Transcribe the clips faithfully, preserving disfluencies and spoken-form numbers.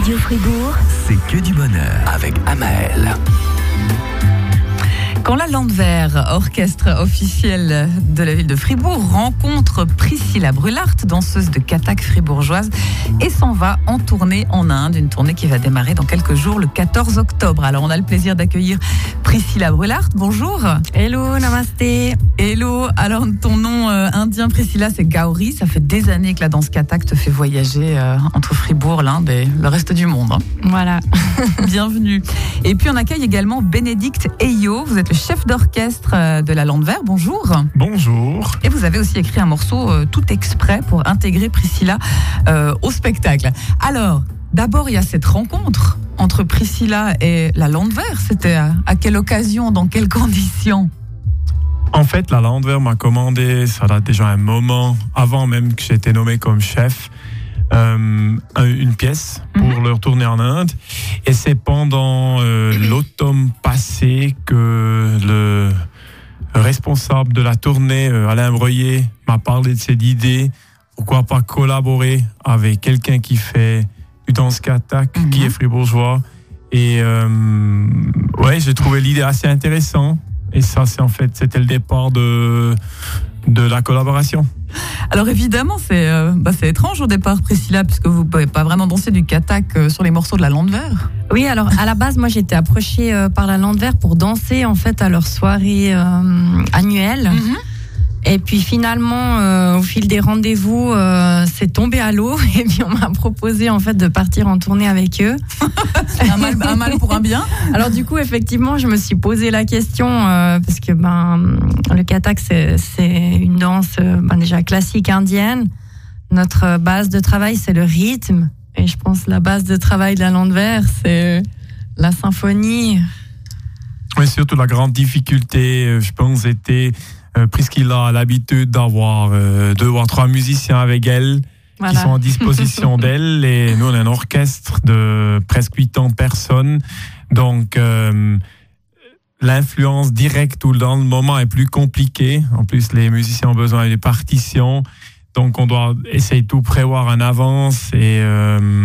Radio Fribourg, c'est que du bonheur avec Amael. Quand la Landwehr, orchestre officiel de la ville de Fribourg, rencontre Priscilla Brulart, danseuse de Kathak fribourgeoise, et s'en va en tournée en Inde, une tournée qui va démarrer dans quelques jours, le quatorze octobre. Alors on a le plaisir d'accueillir Priscilla Brulart. Bonjour. Hello, namasté. Hello. Alors ton nom euh, indien, Priscilla, c'est Gauri. Ça fait des années que la danse Kathak te fait voyager euh, entre Fribourg, l'Inde et le reste du monde. Voilà. Bienvenue. Et puis on accueille également Bénédicte Eyo. Vous êtes le chef d'orchestre de la Landwehr. Bonjour. Bonjour. Et vous avez aussi écrit un morceau euh, tout exprès pour intégrer Priscilla euh, au spectacle. Alors, d'abord, il y a cette rencontre entre Priscilla et la Landwehr. C'était à, à quelle occasion, dans quelles conditions ? En fait, la Landwehr m'a commandé, ça date déjà un moment, avant même que j'ai été nommé comme chef, euh, une pièce pour mmh. leur tournée en Inde. Et c'est pendant euh, l'automne passé que le responsable de la tournée, euh, Alain Breuillet, m'a parlé de cette idée. Pourquoi pas collaborer avec quelqu'un qui fait du danse Kathak, mmh. qui est fribourgeois. Et euh, ouais, j'ai trouvé l'idée assez intéressante. Et ça, c'est en fait, c'était le départ de, de la collaboration. Alors évidemment, c'est, euh, bah c'est étrange au départ, Priscilla, puisque vous ne pouvez pas vraiment danser du Kathak euh, sur les morceaux de la Landwehr. Oui, alors à la base, moi j'étais approchée euh, par la Landwehr pour danser en fait à leur soirée euh, annuelle. Mm-hmm. Et puis finalement, euh, au fil des rendez-vous, euh, c'est tombé à l'eau. Et puis on m'a proposé en fait de partir en tournée avec eux. un, mal, un mal pour un bien. Alors du coup, effectivement, je me suis posé la question euh, parce que ben le Kathak c'est, c'est une danse euh, ben, déjà classique indienne. Notre base de travail c'est le rythme. Et je pense que la base de travail de la Landwehr c'est la symphonie. Oui, surtout la grande difficulté, je pense, était Euh, Priscilla a l'habitude d'avoir euh, deux ou trois musiciens avec elle, voilà, qui sont à disposition d'elle. Et nous, on a un orchestre de presque quatre-vingts personnes. Donc, euh, l'influence directe tout dans le moment est plus compliquée. En plus, les musiciens ont besoin des partitions. Donc, on doit essayer de tout prévoir en avance. Et euh,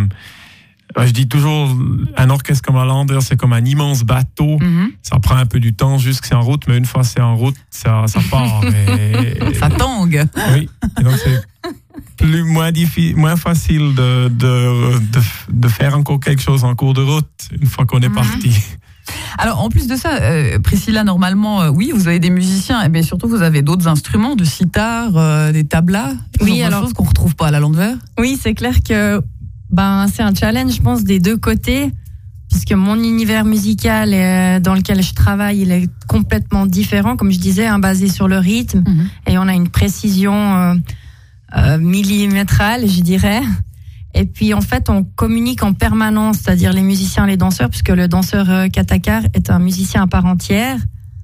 je dis toujours, un orchestre comme la Landwehr, c'est comme un immense bateau. Mm-hmm. Ça prend un peu du temps jusqu'à c'est en route, mais une fois c'est en route, ça, ça part. Et, ça tangue. Oui, et donc c'est plus, moins, diffi- moins facile de, de, de, de faire encore quelque chose en cours de route, une fois qu'on est mm-hmm. parti. Alors, en plus de ça, euh, Priscilla, normalement, euh, oui, vous avez des musiciens, mais surtout, vous avez d'autres instruments, de sitar, euh, des tablas, oui, alors, des choses qu'on ne retrouve pas à la Landwehr. Oui, c'est clair que ben, c'est un challenge, je pense, des deux côtés, puisque mon univers musical est, dans lequel je travaille, il est complètement différent, comme je disais, hein, basé sur le rythme, mm-hmm. et on a une précision euh, euh, millimétrale, je dirais. Et puis, en fait, on communique en permanence, c'est-à-dire les musiciens et les danseurs, puisque le danseur euh, Kathakar est un musicien à part entière.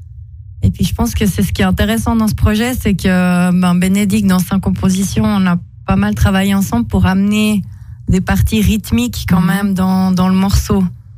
Et puis, je pense que c'est ce qui est intéressant dans ce projet, c'est que ben, Bénédicte, dans sa composition, on a pas mal travaillé ensemble pour amener des parties rythmiques quand même dans, dans le morceau.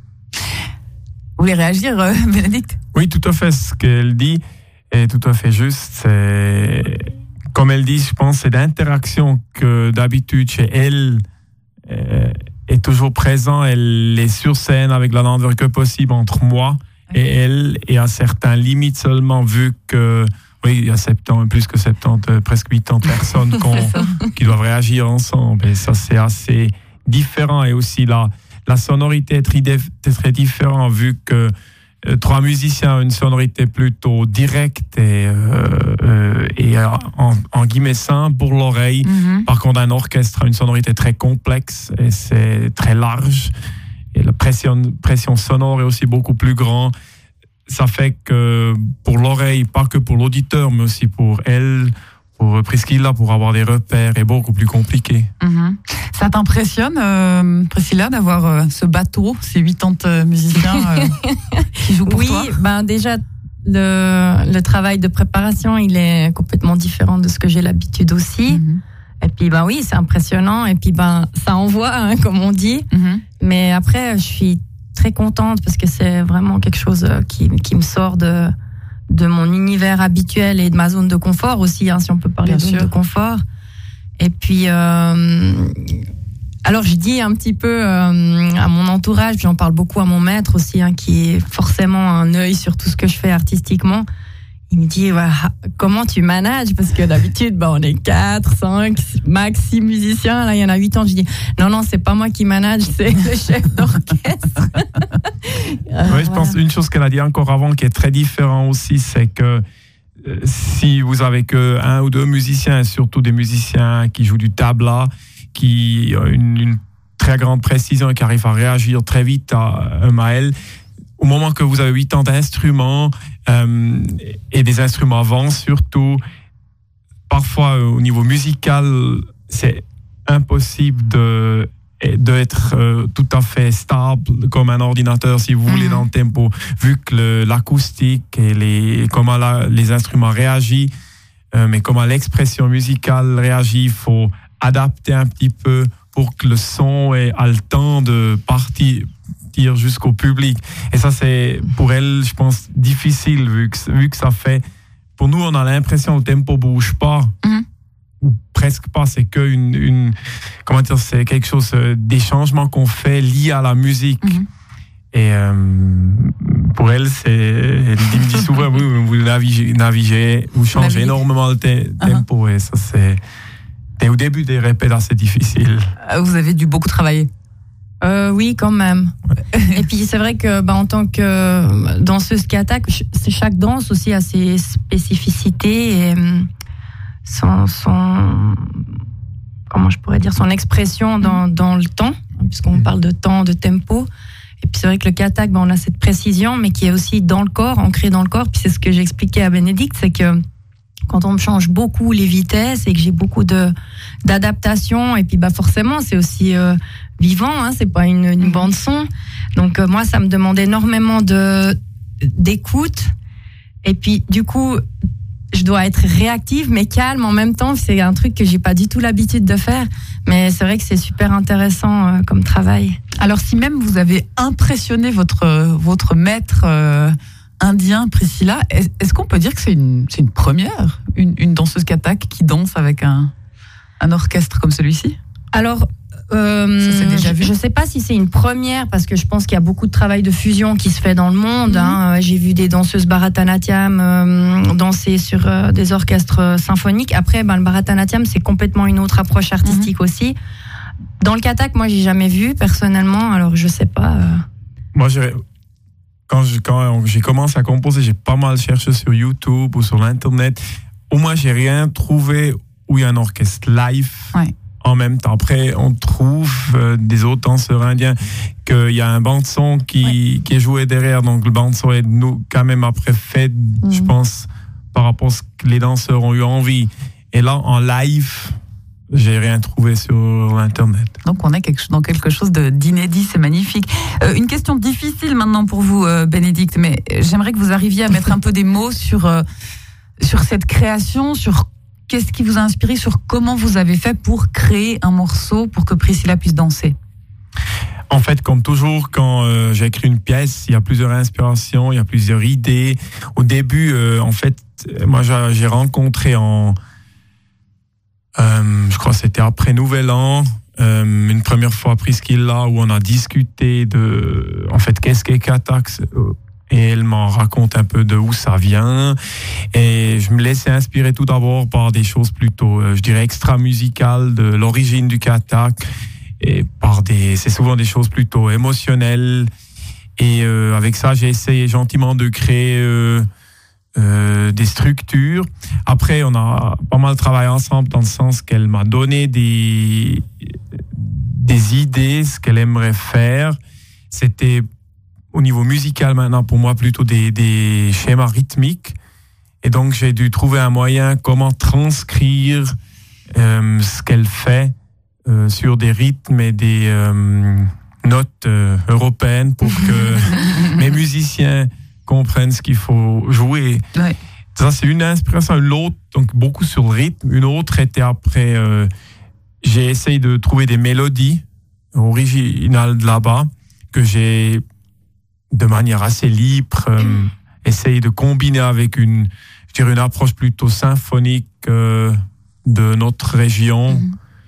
Vous voulez réagir, euh, Bénédicte ? Oui, tout à fait. Ce qu'elle dit est tout à fait juste. C'est, comme elle dit, je pense, c'est l'interaction que d'habitude chez elle euh, est toujours présent. Elle est sur scène avec la Landwehr que possible entre moi okay. et elle, et à certaines limites seulement, vu que oui, il y a soixante-dix, plus que soixante-dix, presque quatre-vingts personnes qui doivent réagir ensemble. Et ça, c'est assez différent. Et aussi, la, la sonorité est très, est très différente, vu que euh, trois musiciens ont une sonorité plutôt directe et, euh, euh, et en, en guillemets simple pour l'oreille. Mm-hmm. Par contre, un orchestre a une sonorité très complexe et c'est très large. Et la pression, pression sonore est aussi beaucoup plus grande. Ça fait que pour l'oreille, pas que pour l'auditeur, mais aussi pour elle, pour Priscilla, pour avoir des repères, est beaucoup plus compliqué. Mmh. Ça t'impressionne, euh, Priscilla, d'avoir euh, ce bateau, ces quatre-vingts musiciens euh, qui jouent pour oui, toi ? Oui, ben déjà, le, le travail de préparation, il est complètement différent de ce que j'ai l'habitude aussi. Mmh. Et puis, ben oui, c'est impressionnant. Et puis, ben, ça envoie, hein, comme on dit. Mmh. Mais après, je suis très contente parce que c'est vraiment quelque chose qui, qui me sort de, de mon univers habituel et de ma zone de confort aussi, hein, si on peut parler Bien de zone de confort. Et puis, euh, Alors je dis un petit peu euh, à mon entourage, j'en parle beaucoup à mon maître aussi, hein, qui est forcément un œil sur tout ce que je fais artistiquement. Il me dit, ouais, comment tu manages? Parce que d'habitude, bah, on est quatre, cinq, max six musiciens. Là, il y en a huit ans. Je dis, non, non, c'est pas moi qui manage, c'est le chef d'orchestre. euh, oui, je pense une chose qu'elle a dit encore avant qui est très différent aussi, c'est que euh, si vous avez que un ou deux musiciens, et surtout des musiciens qui jouent du tabla, qui ont une, une très grande précision et qui arrivent à réagir très vite à un Maël, au moment que vous avez huit ans d'instruments euh, et des instruments avant surtout, parfois euh, au niveau musical, c'est impossible de d'être euh, tout à fait stable comme un ordinateur, si vous mmh. voulez, dans le tempo, vu que le, l'acoustique et les, comment la, les instruments réagissent, euh, mais comment l'expression musicale réagit, il faut adapter un petit peu pour que le son ait le temps de partir jusqu'au public. Et ça, c'est pour elle, je pense, difficile, vu que, vu que ça fait... Pour nous, on a l'impression que le tempo bouge pas, mm-hmm. ou presque pas. C'est que une, une... Comment dire, c'est quelque chose... Des changements qu'on fait liés à la musique. Mm-hmm. Et euh, pour elle, c'est... Elle me dit souvent, oui, vous naviguez, naviguez vous changez Navigue. énormément le te- tempo. Uh-huh. Et ça, c'est... Et au début des répètes, c'est difficile. Vous avez dû beaucoup travailler. Euh, oui, quand même. Ouais. Et puis c'est vrai que bah, en tant que danseuse qui attaque, chaque danse aussi a ses spécificités et son, son comment je pourrais dire son expression dans, dans le temps, puisqu'on parle de temps, de tempo. Et puis c'est vrai que le katak, bah, on a cette précision, mais qui est aussi dans le corps, ancrée dans le corps. Puis c'est ce que j'expliquais à Bénédicte, c'est que quand on me change beaucoup les vitesses et que j'ai beaucoup de d'adaptation, et puis bah forcément c'est aussi euh, vivant, hein, c'est pas une, une bande son. Donc euh, moi ça me demande énormément de d'écoute, et puis du coup je dois être réactive mais calme en même temps. C'est un truc que j'ai pas du tout l'habitude de faire, mais c'est vrai que c'est super intéressant euh, comme travail. Alors si même vous avez impressionné votre votre maître euh, indien, Priscilla, est-ce qu'on peut dire que c'est une, c'est une première, une, une danseuse katak qui danse avec un, un orchestre comme celui-ci? Alors, euh, ça s'est déjà vu. Je ne sais pas si c'est une première, parce que je pense qu'il y a beaucoup de travail de fusion qui se fait dans le monde. Mm-hmm. Hein. J'ai vu des danseuses Bharatanatyam euh, danser sur euh, des orchestres symphoniques. Après, ben, le Bharatanatyam, c'est complètement une autre approche artistique mm-hmm. aussi. Dans le katak, moi, j'ai jamais vu personnellement, alors je ne sais pas. Euh... Moi, j'ai... Quand, je, quand j'ai commencé à composer, j'ai pas mal cherché sur YouTube ou sur l'internet. Au moins, j'ai rien trouvé où il y a un orchestre live ouais. en même temps. Après, on trouve euh, des autres danseurs indiens qu'il y a un bande-son qui, ouais. qui est joué derrière. Donc, le bande-son est nous, quand même après fait, mmh. je pense, par rapport à ce que les danseurs ont eu envie. Et là, en live... J'ai rien trouvé sur l'internet. Donc on est dans quelque chose de, d'inédit, c'est magnifique. Euh, une question difficile maintenant pour vous, euh, Bénédicte, mais j'aimerais que vous arriviez à mettre un peu des mots sur euh, sur cette création, sur qu'est-ce qui vous a inspiré, sur comment vous avez fait pour créer un morceau pour que Priscilla puisse danser. En fait, comme toujours, quand euh, j'écris une pièce, il y a plusieurs inspirations, il y a plusieurs idées. Au début, euh, en fait, moi j'ai, j'ai rencontré en Euh, je crois que c'était après Nouvel An, euh, une première fois Priscilla, où on a discuté de, en fait, qu'est-ce qu'est katak, et elle m'en raconte un peu de où ça vient, et je me laissais inspirer tout d'abord par des choses plutôt, euh, je dirais, extra-musicales de l'origine du katak, et par des, c'est souvent des choses plutôt émotionnelles, et euh, avec ça, j'ai essayé gentiment de créer euh, Euh, des structures. Après, on a pas mal travaillé ensemble dans le sens qu'elle m'a donné des, des idées, ce qu'elle aimerait faire. C'était au niveau musical maintenant pour moi plutôt des, des schémas rythmiques. Et donc, j'ai dû trouver un moyen comment transcrire euh, ce qu'elle fait euh, sur des rythmes et des euh, notes euh, européennes pour que mes musiciens comprennent ce qu'il faut jouer. Ouais. Ça, c'est une inspiration. L'autre, donc beaucoup sur le rythme. Une autre était après, euh, j'ai essayé de trouver des mélodies originales de là-bas que j'ai, de manière assez libre, euh, mmh. essayé de combiner avec une, je dirais, une approche plutôt symphonique euh, de notre région. Mmh.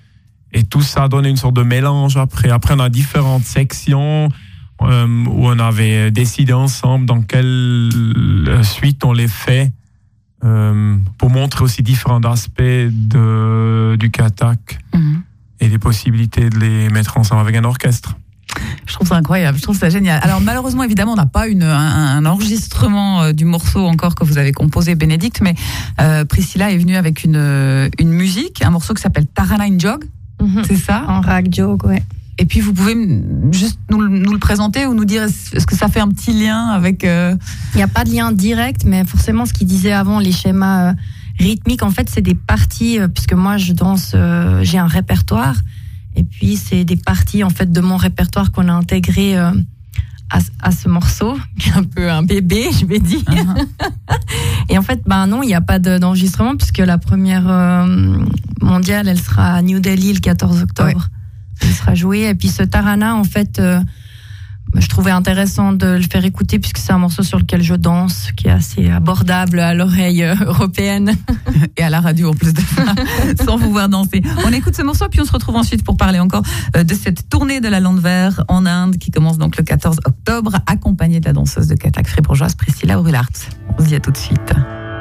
Et tout ça donne une sorte de mélange après. Après, on a différentes sections euh, où on avait décidé ensemble dans quelle suite on les fait euh, pour montrer aussi différents aspects de, du katak mm-hmm. et les possibilités de les mettre ensemble avec un orchestre. Je trouve ça incroyable, je trouve ça génial. Alors malheureusement, évidemment, on n'a pas une, un, un enregistrement euh, du morceau encore que vous avez composé, Bénédicte, mais euh, Priscilla est venue avec une, une musique, un morceau qui s'appelle Tarana Jog, mm-hmm. c'est ça ? En rag jog, ouais. Et puis vous pouvez juste nous, nous le présenter ou nous dire est-ce que ça fait un petit lien avec... Euh... Il n'y a pas de lien direct, mais forcément ce qu'il disait avant, les schémas euh, rythmiques, en fait c'est des parties, euh, puisque moi je danse, euh, j'ai un répertoire. Et puis, c'est des parties en fait, de mon répertoire qu'on a intégré euh, à, à ce morceau, qui est un peu un bébé, je vais dire. Uh-huh. Et en fait, ben non, il n'y a pas de, d'enregistrement, puisque la première euh, mondiale, elle sera à New Delhi le quatorze octobre. Ouais. Elle sera jouée. Et puis, ce Tarana, en fait, euh, je trouvais intéressant de le faire écouter, puisque c'est un morceau sur lequel je danse, qui est assez abordable à l'oreille européenne. Et à la radio en plus de ça, sans vous voir danser. On écoute ce morceau, puis on se retrouve ensuite pour parler encore de cette tournée de la Landwehr en Inde, qui commence donc le quatorze octobre, accompagnée de la danseuse de katak fribourgeoise Priscilla Brulart. On se dit à tout de suite.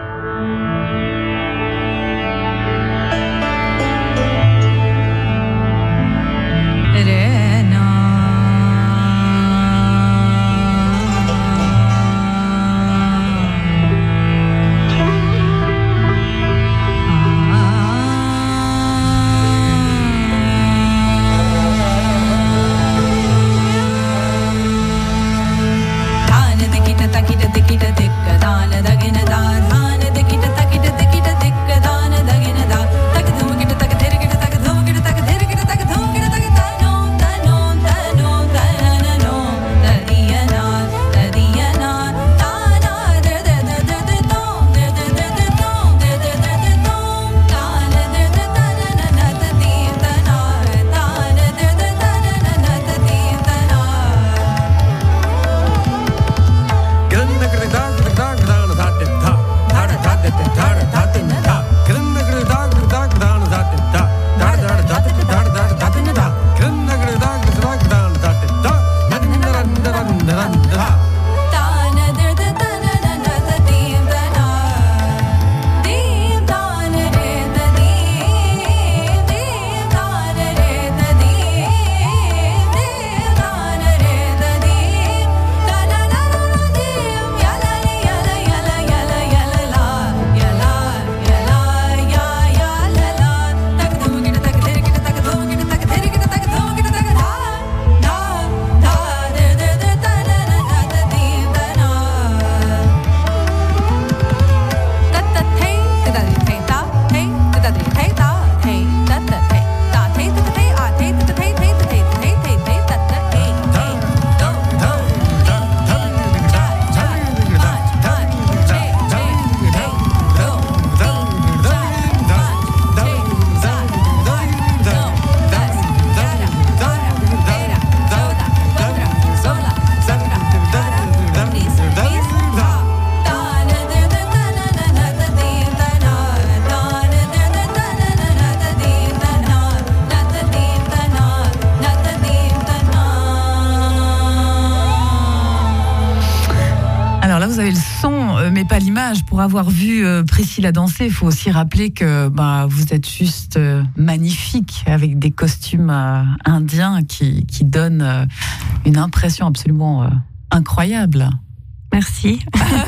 Vous avez le son, mais pas l'image. Pour avoir vu Priscilla danser, il faut aussi rappeler que bah, vous êtes juste magnifique, avec des costumes indiens qui, qui donnent une impression absolument incroyable. Merci.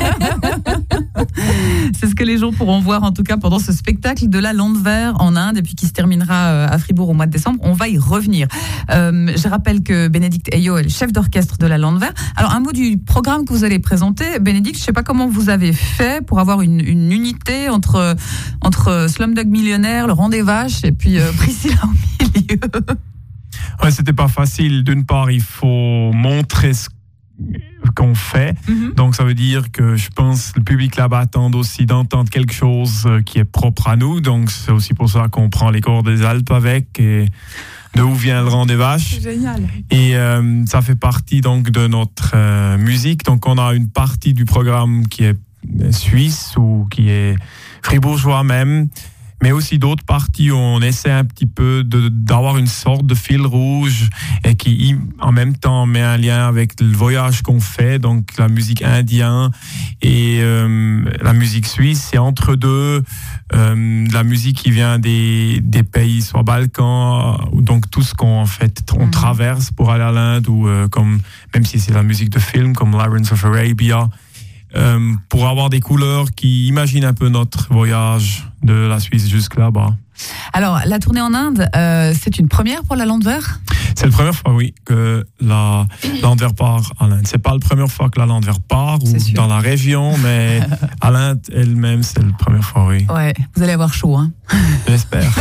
C'est ce que les gens pourront voir en tout cas pendant ce spectacle de la Landwehr en Inde et puis qui se terminera à Fribourg au mois de décembre. On va y revenir. Euh, je rappelle que Bénédicte Eyo est le chef d'orchestre de la Landwehr. Alors un mot du programme que vous allez présenter. Bénédicte, je ne sais pas comment vous avez fait pour avoir une, une unité entre, entre Slumdog Millionnaire, le Rang des Vaches et puis euh, Priscilla au milieu. Ouais, c'était pas facile. D'une part, il faut montrer ce qu'on fait. Mm-hmm. Donc, ça veut dire que je pense que le public là-bas attend aussi d'entendre quelque chose qui est propre à nous. Donc, c'est aussi pour ça qu'on prend les corps des Alpes avec et de où vient le Rang des Vaches. C'est génial. Et euh, ça fait partie donc de notre euh, musique. Donc, on a une partie du programme qui est suisse ou qui est fribourgeois même. mais aussi d'autres parties où on essaie un petit peu de, d'avoir une sorte de fil rouge et qui en même temps met un lien avec le voyage qu'on fait, donc la musique indienne et euh, la musique suisse, et entre deux euh, la musique qui vient des, des pays soit Balkans, donc tout ce qu'on en fait on mmh. traverse pour aller à l'Inde, ou euh, comme même si c'est la musique de film comme Lawrence of Arabia, euh, pour avoir des couleurs qui imaginent un peu notre voyage de la Suisse jusque là-bas. Alors, la tournée en Inde, euh, c'est une première pour la Landwehr ? C'est la première fois, oui, que la Landwehr part en Inde. C'est pas la première fois que la Landwehr part ou dans la région, mais à l'Inde elle-même, c'est la première fois, oui. Ouais, vous allez avoir chaud, hein ? J'espère.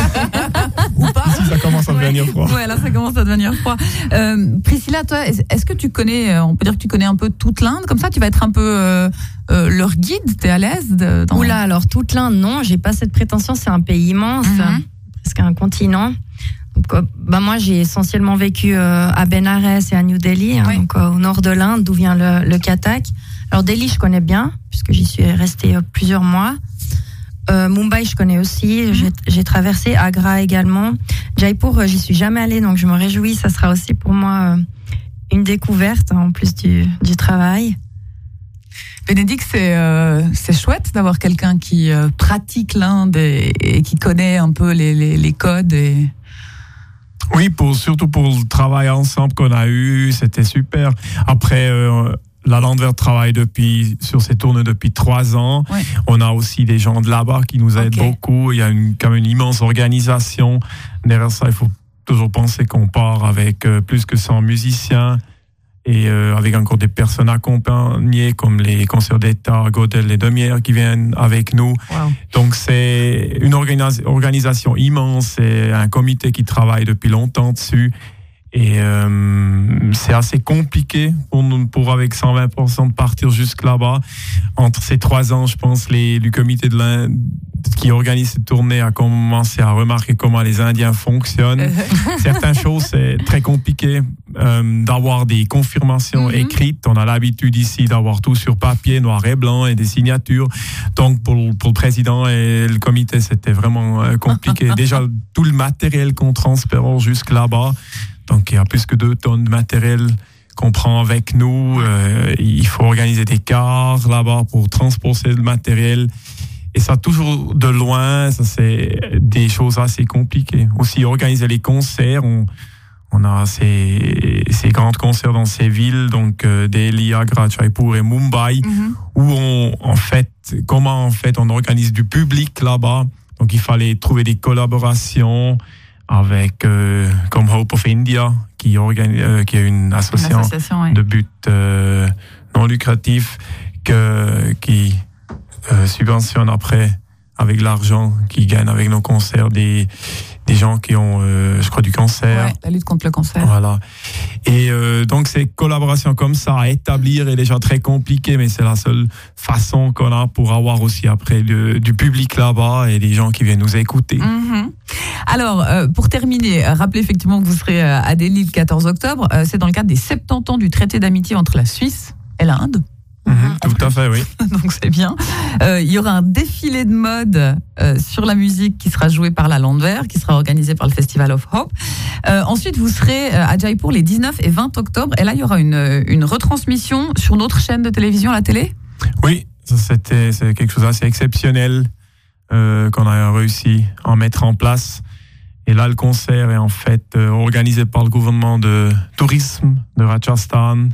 Ou pas ? Si ça commence à devenir ouais. froid. Ouais, là, ça commence à devenir froid. Euh, Priscilla, toi, est-ce que tu connais, on peut dire que tu connais un peu toute l'Inde, comme ça, tu vas être un peu euh, euh, leur guide, t'es à l'aise de, dans... Oula, alors toute l'Inde, non, j'ai pas cette prétention, c'est un pays immense, mm-hmm. presque un continent. Donc, euh, bah moi, j'ai essentiellement vécu euh, à Benares et à New Delhi, hein, oui. donc euh, au nord de l'Inde, d'où vient le, le Kathak. Alors Delhi, je connais bien, puisque j'y suis restée euh, plusieurs mois. Euh, Mumbai, je connais aussi. Mmh. J'ai, j'ai traversé Agra également. Jaipur, euh, j'y suis jamais allée, donc je me réjouis. Ça sera aussi pour moi euh, une découverte, hein, en plus du, du travail. Bénédicte, c'est, euh, c'est chouette d'avoir quelqu'un qui euh, pratique l'Inde et, et qui connaît un peu les, les, les codes. Et... Oui, pour, surtout pour le travail ensemble qu'on a eu, c'était super. Après, euh, la Landwehr travaille depuis, sur ces tournées depuis trois ans. Ouais. On a aussi des gens de là-bas qui nous aident okay. beaucoup. Il y a une, comme une immense organisation. Derrière ça, il faut toujours penser qu'on part avec euh, plus que cent musiciens. Et euh, avec encore des personnes accompagnées comme les conseillers d'État, Godel et Demière qui viennent avec nous. Wow. Donc c'est une organis- organisation immense, c'est un comité qui travaille depuis longtemps dessus. Et euh, c'est assez compliqué pour, pour avec cent vingt pour cent de partir jusque là-bas. Entre ces trois ans, je pense, les, le comité de l'Inde qui organise cette tournée a commencé à remarquer comment les Indiens fonctionnent. Certaines choses, c'est très compliqué euh, d'avoir des confirmations mm-hmm. écrites. On a l'habitude ici d'avoir tout sur papier, noir et blanc, et des signatures. Donc, pour, pour le président et le comité, c'était vraiment euh, compliqué. Déjà, tout le matériel qu'on transporte jusque là-bas, donc il y a plus que deux tonnes de matériel qu'on prend avec nous. Euh, il faut organiser des cars là-bas pour transporter le matériel. Et ça, toujours de loin, ça c'est des choses assez compliquées. Aussi, organiser les concerts, on, on a ces, ces grands concerts dans ces villes, donc euh, Delhi, Agra, Jaipur et Mumbai, mm-hmm. où on, en fait, comment en fait on organise du public là-bas. Donc il fallait trouver des collaborations avec euh, comme Hope of India, qui organise, euh, qui est une association, une association oui. de but euh, non lucratif, que qui Euh, subventionne après avec l'argent qu'ils gagnent avec nos concerts des des gens qui ont euh, je crois du cancer. Ouais, la lutte contre le cancer. Voilà. Et euh, donc ces collaborations comme ça à établir est déjà très compliqué, mais c'est la seule façon qu'on a pour avoir aussi après le, du public là-bas et des gens qui viennent nous écouter. Mm-hmm. Alors euh, pour terminer, rappelez effectivement que vous serez à Delhi le quatorze octobre. Euh, c'est dans le cadre des soixante-dix ans du traité d'amitié entre la Suisse et l'Inde. Mmh, tout à fait, oui. Donc c'est bien. Euh, il y aura un défilé de mode euh, sur la musique qui sera joué par la Landwehr, qui sera organisé par le Festival of Hope. Euh, ensuite, vous serez à Jaipur les dix-neuf et vingt octobre. Et là, il y aura une, une retransmission sur notre chaîne de télévision, la télé ? Oui, ça, c'était, c'est quelque chose d'assez exceptionnel euh, qu'on a réussi à mettre en place. Et là, le concert est en fait euh, organisé par le gouvernement de tourisme de Rajasthan.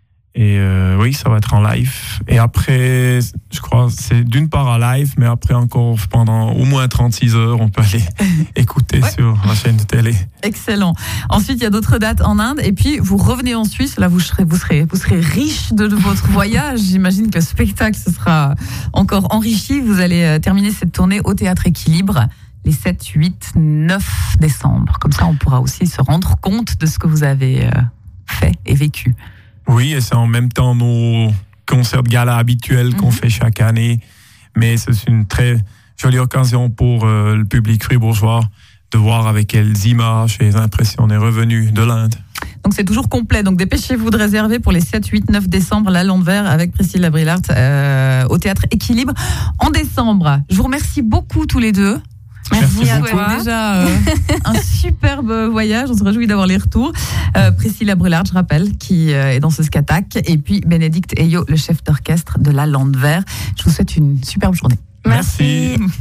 Et euh, oui, ça va être en live. Et après, je crois, c'est d'une part en live, mais après encore pendant au moins trente-six heures, on peut aller écouter ouais. sur la chaîne de télé. Excellent. Ensuite, il y a d'autres dates en Inde. Et puis, vous revenez en Suisse. Là, vous serez, vous serez, vous serez riche de votre voyage. J'imagine que le spectacle se sera encore enrichi. Vous allez terminer cette tournée au Théâtre Équilibre les sept, huit, neuf décembre. Comme ça, on pourra aussi se rendre compte de ce que vous avez fait et vécu. Oui, et c'est en même temps nos concerts de gala habituels qu'on mm-hmm. fait chaque année. Mais c'est une très jolie occasion pour euh, le public fribourgeois de voir avec quelles images et impressions on est revenu de l'Inde. Donc c'est toujours complet. Donc dépêchez-vous de réserver pour les sept, huit, neuf décembre la Landwehr avec Priscilla Brillart euh, au Théâtre Équilibre en décembre. Je vous remercie beaucoup tous les deux. Merci, Merci à beaucoup. toi. Déjà euh, un superbe voyage, on se réjouit d'avoir les retours. Euh, Priscilla Brulard, je rappelle, qui euh, est danseuse katak, et puis Bénédicte Eyo, le chef d'orchestre de la Landwehr. Je vous souhaite une superbe journée. Merci. Merci.